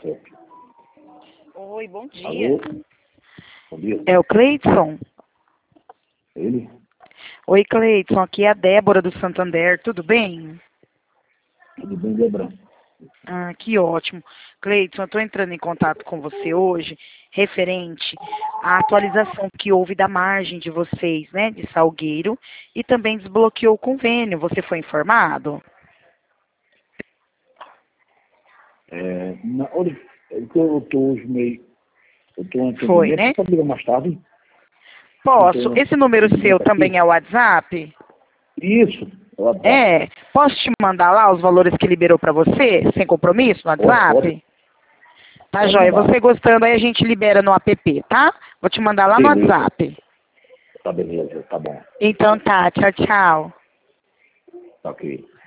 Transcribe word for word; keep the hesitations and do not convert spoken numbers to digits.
certo. Oi, bom dia. Alô? Bom dia. É o Cleidson? Ele? Oi, Cleidson, aqui é a Débora do Santander, tudo bem? Tudo bem, Débora? Ah, que ótimo. Cleidson, eu estou entrando em contato com você hoje, referente à atualização que houve da margem de vocês, né, de Salgueiro, e também desbloqueou o convênio. Você foi informado? É, na, olha, é que eu estou hoje meio... Eu estou em Foi, atendimento. né? Você pode ligar mais tarde? Posso. Eu Esse estou em número seu atendimento também aqui. é o WhatsApp? Isso. É o WhatsApp. É. Posso te mandar lá os valores que liberou para você, sem compromisso, no Pode, pode. WhatsApp? Tá, Pode joia. mandar. Você gostando, aí a gente libera no app, tá? Vou te mandar lá no Beleza. WhatsApp. Tá beleza. Tá bom. Então tá, tchau, tchau. Tá ok.